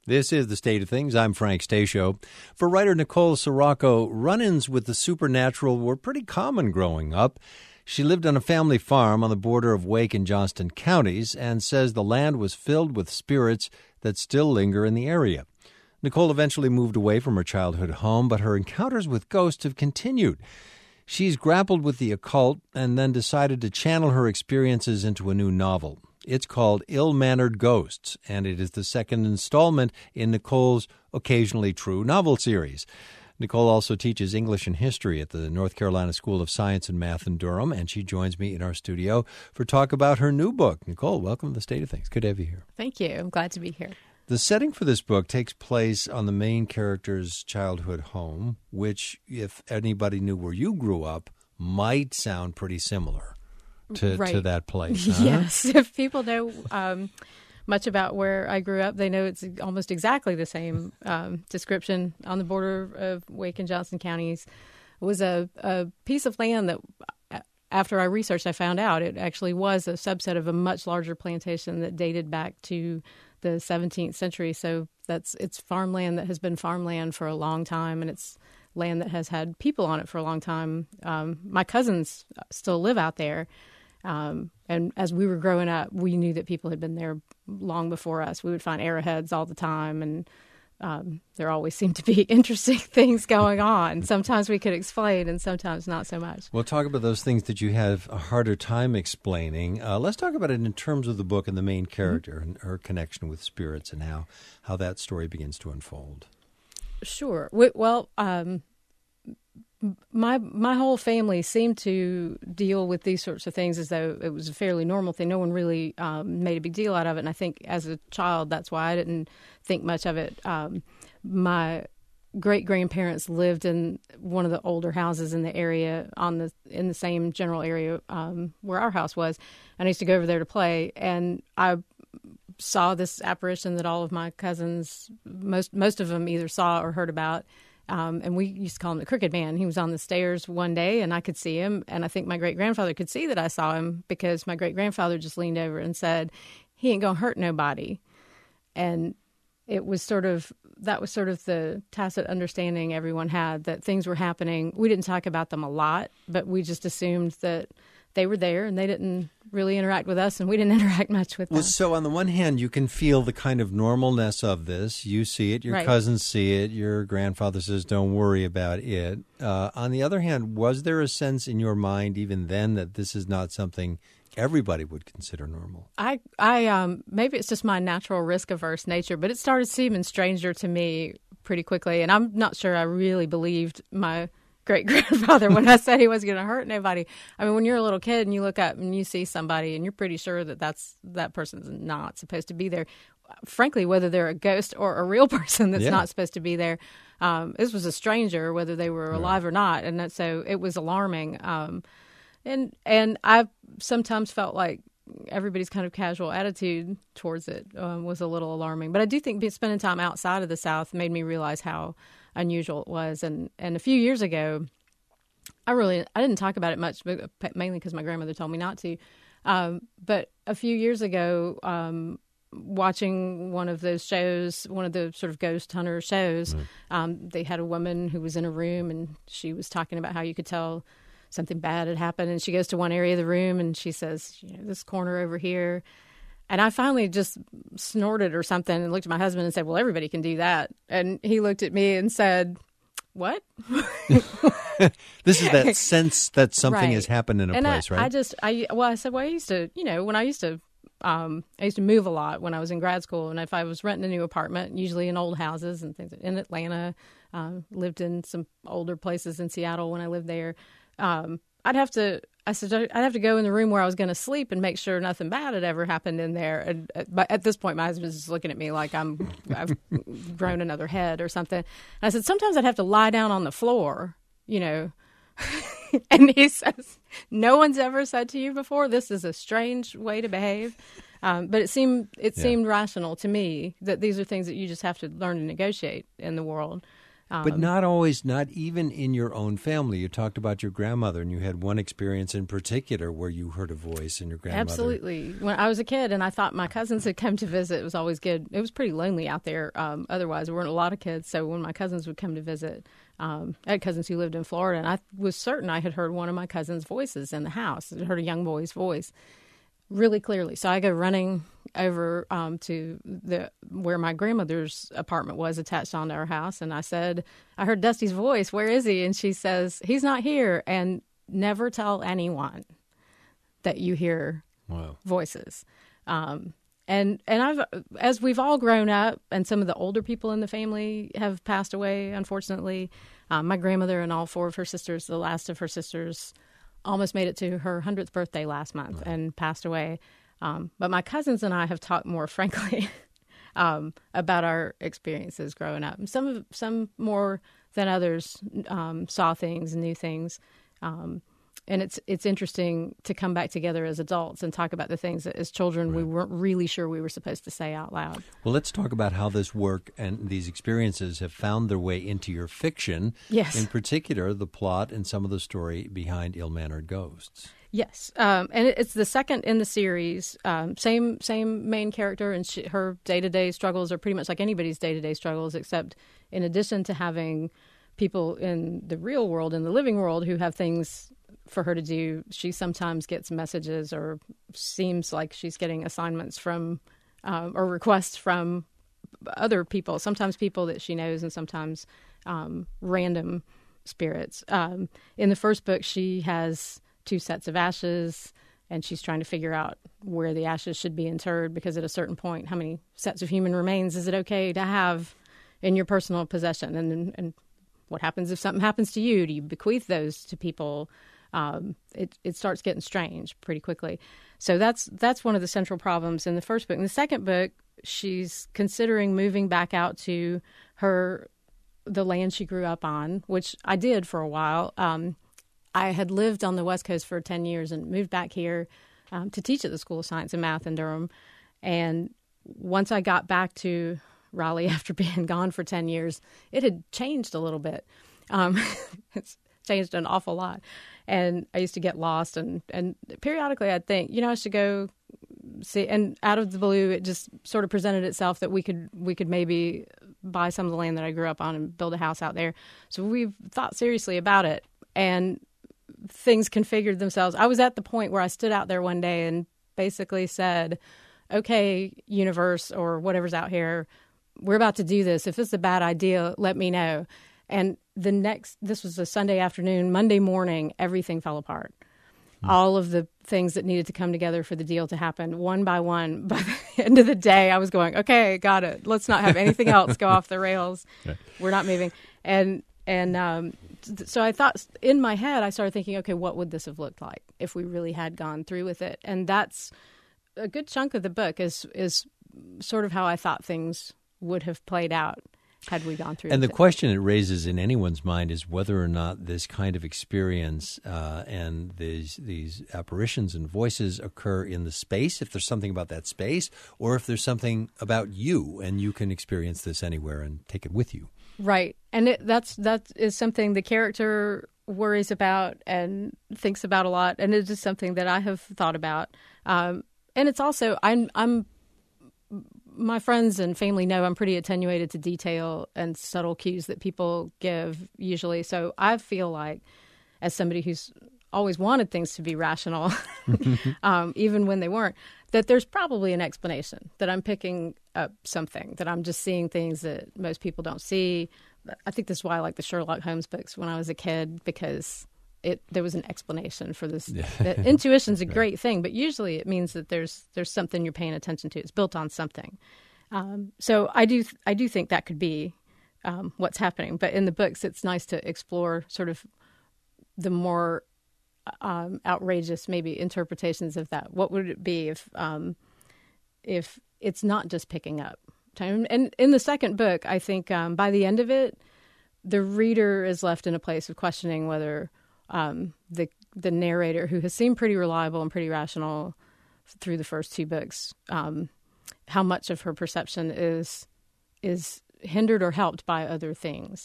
This is The State of Things. I'm Frank Stasio. For writer Nicole Sirocco, run-ins with the supernatural were pretty common growing up. She lived on a family farm on the border of Wake and Johnston counties and says the land was filled with spirits that still linger in the area. Nicole eventually moved away from her childhood home, but her encounters with ghosts have continued. She's grappled with the occult and then decided to channel her experiences into a new novel. It's called Ill-Mannered Ghosts, and it is the second installment in Nicole's Occasionally True novel series. Nicole also teaches English and history at the North Carolina School of Science and Math in Durham, and she joins me in our studio for talk about her new book. Nicole, welcome to The State of Things. Good to have you here. Thank you. I'm glad to be here. The setting for this book takes place on the main character's childhood home, which, if anybody knew where you grew up, might sound pretty similar to that place. Huh? Yes. If people know much about where I grew up, they know it's almost exactly the same description. On the border of Wake and Johnston counties was a piece of land that, after I researched, I found out it actually was a subset of a much larger plantation that dated back to the 17th century. So it's farmland that has been farmland for a long time, and it's land that has had people on it for a long time. My cousins still live out there. And as we were growing up, we knew that people had been there long before us. We would find arrowheads all the time, and there always seemed to be interesting things going on. Sometimes we could explain, and sometimes not so much. We'll talk about those things that you have a harder time explaining. Let's talk about it in terms of the book and the main character and her connection with spirits and how that story begins to unfold. Sure. Well, my whole family seemed to deal with these sorts of things as though it was a fairly normal thing. No one really made a big deal out of it, and I think as a child, that's why I didn't think much of it. My great-grandparents lived in one of the older houses in the area in the same general area where our house was, and I used to go over there to play, and I saw this apparition that all of my cousins, most of them either saw or heard about. And we used to call him the Crooked Man. He was on the stairs one day, and I could see him. And I think my great-grandfather could see that I saw him because my great-grandfather just leaned over and said, "He ain't going to hurt nobody." And that was sort of the tacit understanding everyone had that things were happening. We didn't talk about them a lot, but we just assumed that they were there, and they didn't really interact with us, and we didn't interact much with them. Well, so on the one hand, you can feel the kind of normalness of this. You see it, your cousins see it, your grandfather says, don't worry about it. On the other hand, was there a sense in your mind even then that this is not something everybody would consider normal? I maybe it's just my natural risk-averse nature, but it started seeming stranger to me pretty quickly, and I'm not sure I really believed my great-grandfather when I said he wasn't going to hurt nobody. I mean, when you're a little kid and you look up and you see somebody and you're pretty sure that person's not supposed to be there, frankly, whether they're a ghost or a real person that's not supposed to be there. This was a stranger, whether they were alive or not, and so it was alarming. And I sometimes felt like everybody's kind of casual attitude towards it was a little alarming. But I do think spending time outside of the South made me realize how unusual it was. And a few years ago, I didn't talk about it much, mainly because my grandmother told me not to. But a few years ago, watching one of those shows, one of the sort of ghost hunter shows, they had a woman who was in a room, and she was talking about how you could tell something bad had happened. And she goes to one area of the room, and she says, this corner over here. And I finally just snorted or something and looked at my husband and said, well, everybody can do that. And he looked at me and said, what? This is that sense that something has happened in a place, right? I said, well, I used to, when I used to move a lot when I was in grad school. And if I was renting a new apartment, usually in old houses and things in Atlanta, lived in some older places in Seattle when I lived there, I'd have to go in the room where I was going to sleep and make sure nothing bad had ever happened in there. And but at this point, my husband's just looking at me like I've grown another head or something. And I said, sometimes I'd have to lie down on the floor, And he says, no one's ever said to you before, this is a strange way to behave. But it seemed rational to me that these are things that you just have to learn to negotiate in the world. But not always, not even in your own family. You talked about your grandmother, and you had one experience in particular where you heard a voice in your grandmother. Absolutely. When I was a kid and I thought my cousins had come to visit, it was always good. It was pretty lonely out there. Otherwise, there weren't a lot of kids. So when my cousins would come to visit, I had cousins who lived in Florida, and I was certain I had heard one of my cousins' voices in the house. I heard a young boy's voice really clearly. So I go running over to where my grandmother's apartment was attached onto our house, and I said, I heard Dusty's voice. Where is he? And she says, he's not here. And never tell anyone that you hear voices. And I've, as we've all grown up, and some of the older people in the family have passed away, unfortunately. My grandmother and all four of her sisters, the last of her sisters, almost made it to her 100th birthday last month and passed away. But my cousins and I have talked more frankly about our experiences growing up. Some more than others saw things, knew things. And it's interesting to come back together as adults and talk about the things that as children we weren't really sure we were supposed to say out loud. Well, let's talk about how this work and these experiences have found their way into your fiction. Yes. In particular, the plot and some of the story behind Ill-Mannered Ghosts. Yes, and it's the second in the series. Same main character, and her day-to-day struggles are pretty much like anybody's day-to-day struggles, except in addition to having people in the real world, in the living world, who have things for her to do, she sometimes gets messages or seems like she's getting assignments from or requests from other people, sometimes people that she knows and sometimes random spirits. In the first book, she has 2 sets of ashes, and she's trying to figure out where the ashes should be interred, because at a certain point, how many sets of human remains is it okay to have in your personal possession? And what happens if something happens to you? Do you bequeath those to people? It starts getting strange pretty quickly. So that's one of the central problems in the first book. In the second book, she's considering moving back out to the land she grew up on, which I did for a while. I had lived on the West Coast for 10 years and moved back here to teach at the School of Science and Math in Durham. And once I got back to Raleigh after being gone for 10 years, it had changed a little bit. It's changed an awful lot. And I used to get lost, and periodically I'd think, I should go see. And out of the blue, it just sort of presented itself that we could maybe buy some of the land that I grew up on and build a house out there. So we've thought seriously about it, and things configured themselves. I was at the point where I stood out there one day and basically said, okay, universe or whatever's out here, we're about to do this. If this is a bad idea, let me know. And this was a Sunday afternoon, Monday morning, everything fell apart. All of the things that needed to come together for the deal to happen, one by one. By the end of the day, I was going, okay, got it. Let's not have anything else go off the rails. Okay. We're not moving. And so I thought, in my head, I started thinking, okay, what would this have looked like if we really had gone through with it? And that's a good chunk of the book is sort of how I thought things would have played out had we gone through. And the question it raises in anyone's mind is whether or not this kind of experience and these apparitions and voices occur in the space, if there's something about that space, or if there's something about you and you can experience this anywhere and take it with you. Right. And that is something the character worries about and thinks about a lot, and it is something that I have thought about. And it's also, my friends and family know I'm pretty attenuated to detail and subtle cues that people give usually. So I feel like, as somebody who's always wanted things to be rational, even when they weren't, that there's probably an explanation, that I'm picking up something, that I'm just seeing things that most people don't see. I think that's why I like the Sherlock Holmes books when I was a kid, because there was an explanation for this. Intuition's a great thing, but usually it means that there's something you're paying attention to. It's built on something. So I do think that could be what's happening. But in the books, it's nice to explore sort of the more outrageous maybe interpretations of that. What would it be if it's not just picking up time? And in the second book, I think by the end of it, the reader is left in a place of questioning whether the narrator, who has seemed pretty reliable and pretty rational through the first 2 books, how much of her perception is hindered or helped by other things.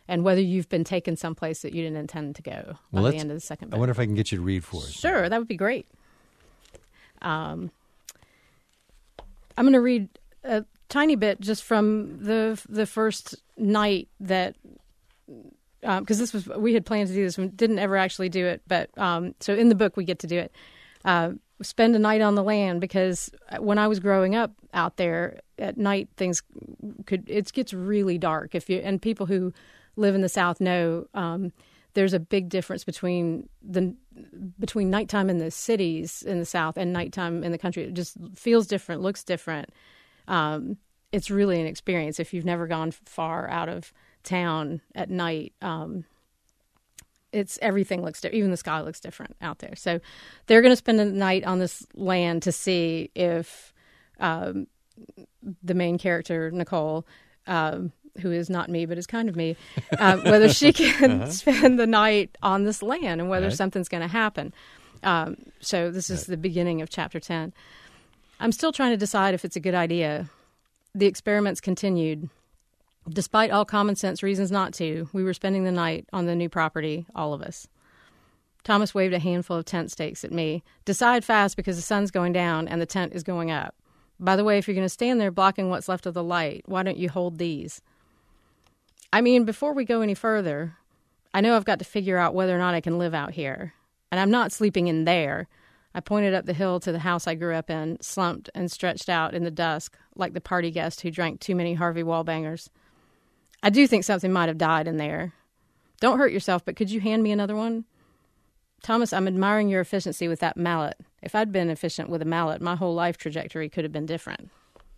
and whether you've been taken someplace that you didn't intend to go by the end of the second book. I wonder if I can get you to read for us. Sure, that would be great. I'm going to read a tiny bit just from the first night that, because we had planned to do this, we didn't ever actually do it, but so in the book we get to do it. Spend a night on the land, because when I was growing up out there at night, it gets really dark. And people who live in the South know there's a big difference between nighttime in the cities in the South and nighttime in the country. It just feels different, looks different. It's really an experience if you've never gone far out of town at night. Everything looks different. Even the sky looks different out there. So they're going to spend a night on this land to see if the main character, Nicole, who is not me but is kind of me, whether she can spend the night on this land and whether something's going to happen. So this is the beginning of chapter 10. I'm still trying to decide if it's a good idea. The experiments continued. Despite all common sense reasons not to, we were spending the night on the new property, all of us. Thomas waved a handful of tent stakes at me. Decide fast, because the sun's going down and the tent is going up. By the way, if you're going to stand there blocking what's left of the light, why don't you hold these? I mean, before we go any further, I know I've got to figure out whether or not I can live out here. And I'm not sleeping in there. I pointed up the hill to the house I grew up in, slumped and stretched out in the dusk, like the party guest who drank too many Harvey Wallbangers. I do think something might have died in there. Don't hurt yourself, but could you hand me another one? Thomas, I'm admiring your efficiency with that mallet. If I'd been efficient with a mallet, my whole life trajectory could have been different.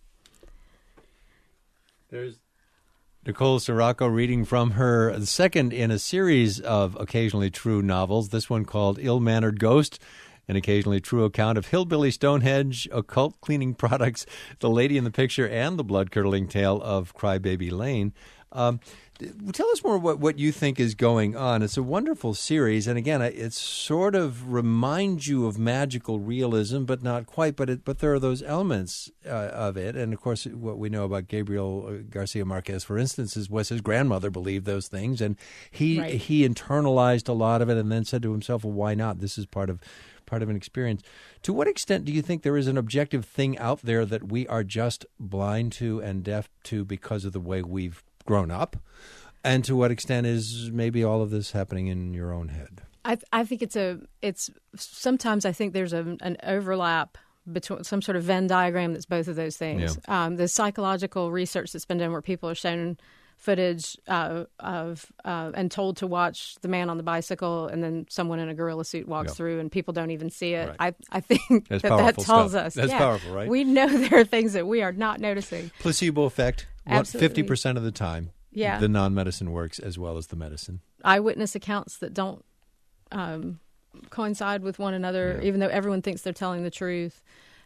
There's Nicole Sirocco reading from her second in a series of occasionally true novels, this one called Ill-Mannered Ghost, an occasionally true account of hillbilly Stonehenge, occult cleaning products, the lady in the picture, and the blood-curdling tale of Crybaby Lane. Tell us more what you think is going on. It's a wonderful series, and again, it sort of reminds you of magical realism, but not quite. But there are those elements of it, and of course, what we know about Gabriel Garcia Marquez, for instance, was his grandmother believed those things, and he internalized a lot of it, and then said to himself, "Well, why not? This is part of an experience." To what extent do you think there is an objective thing out there that we are just blind to and deaf to because of the way we've grown up? And to what extent is maybe all of this happening in your own head? I think it's sometimes I think there's an overlap between some sort of Venn diagram that's both of those things. Yeah. The psychological research that's been done where people are shown footage of and told to watch the man on the bicycle, and then someone in a gorilla suit walks through and people don't even see it. Right. I think that tells us. That's powerful, right? We know there are things that we are not noticing. Placebo effect. Absolutely. 50% of the time. Yeah. The non-medicine works as well as the medicine. Eyewitness accounts that don't coincide with one another, even though everyone thinks they're telling the truth.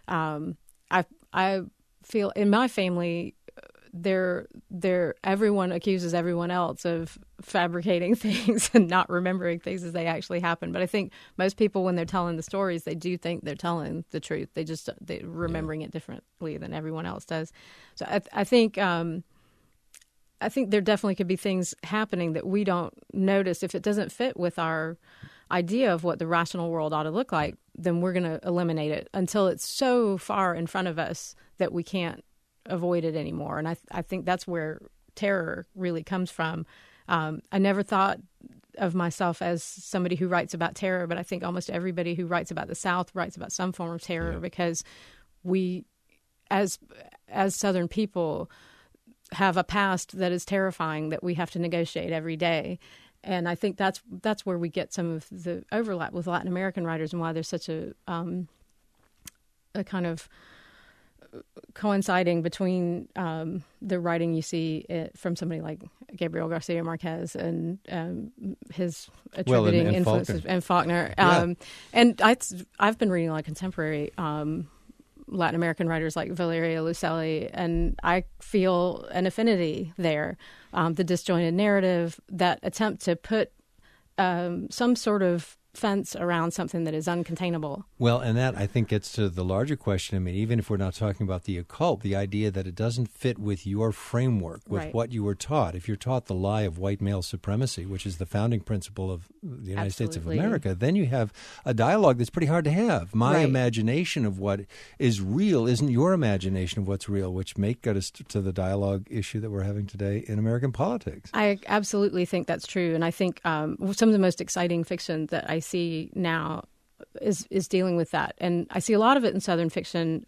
I feel in my family, everyone accuses everyone else of fabricating things and not remembering things as they actually happen. But I think most people, when they're telling the stories, they do think they're telling the truth. They're remembering it differently than everyone else does. So I think there definitely could be things happening that we don't notice. If it doesn't fit with our idea of what the rational world ought to look like, then we're going to eliminate it until it's so far in front of us that we can't avoid it anymore. And I think that's where terror really comes from. I never thought of myself as somebody who writes about terror, but I think almost everybody who writes about the South writes about some form of terror because we, as Southern people, have a past that is terrifying that we have to negotiate every day. And I think that's where we get some of the overlap with Latin American writers and why there's such a kind of coinciding between the writing you see from somebody like Gabriel Garcia Marquez and his attributing influences and Faulkner. And I've been reading a lot of contemporary Latin American writers like Valeria Lucelli, and I feel an affinity there. The disjointed narrative, that attempt to put some sort of fence around something that is uncontainable. Well, and that, I think, gets to the larger question. I mean, even if we're not talking about the occult, the idea that it doesn't fit with your framework, with what you were taught. If you're taught the lie of white male supremacy, which is the founding principle of the United States of America, then you have a dialogue that's pretty hard to have. My imagination of what is real isn't your imagination of what's real, which may get us to the dialogue issue that we're having today in American politics. I absolutely think that's true. And I think some of the most exciting fiction that I see now is dealing with that. And I see a lot of it in Southern fiction,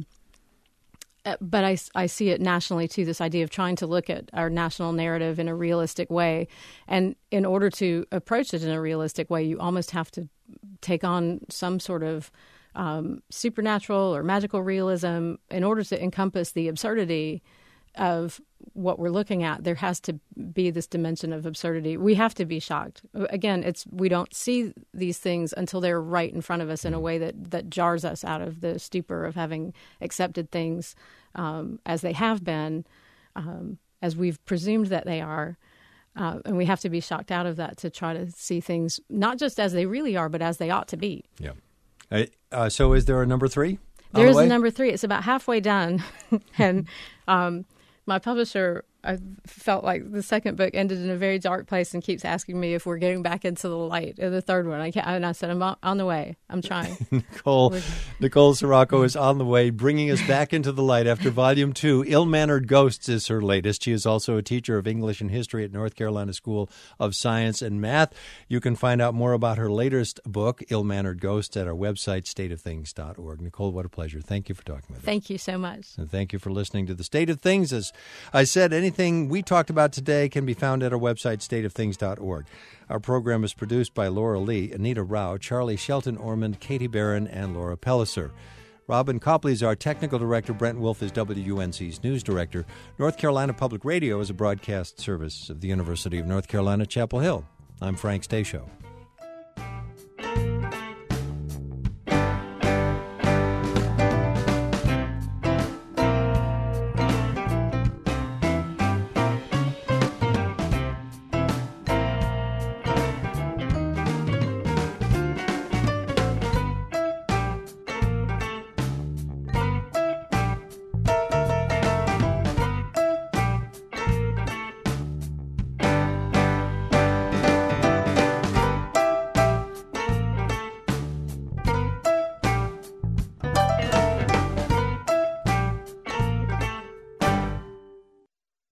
but I see it nationally, too, this idea of trying to look at our national narrative in a realistic way. And in order to approach it in a realistic way, you almost have to take on some sort of supernatural or magical realism in order to encompass the absurdity of what we're looking at. There has to be this dimension of absurdity. We have to be shocked. Again, we don't see these things until they're right in front of us in a way that jars us out of the stupor of having accepted things as they have been, as we've presumed that they are. And we have to be shocked out of that to try to see things not just as they really are, but as they ought to be. Yeah. So is there a number 3? There is a number 3. It's about halfway done. And my publisher, I felt like the second book ended in a very dark place and keeps asking me if we're getting back into the light in the third one. And I said, I'm on the way. I'm trying. Nicole Sirocco is on the way, bringing us back into the light after Volume 2. Ill-Mannered Ghosts is her latest. She is also a teacher of English and History at North Carolina School of Science and Math. You can find out more about her latest book, Ill-Mannered Ghosts, at our website, stateoftthings.org. Nicole, what a pleasure. Thank you for talking with us. Thank you so much. And thank you for listening to The State of Things. As I said, anything we talked about today can be found at our website, stateoftthings.org. Our program is produced by Laura Lee, Anita Rao, Charlie Shelton Ormond, Katie Barron, and Laura Pelliser. Robin Copley is our technical director. Brent Wolf is WUNC's news director. North Carolina Public Radio is a broadcast service of the University of North Carolina, Chapel Hill. I'm Frank Stasio.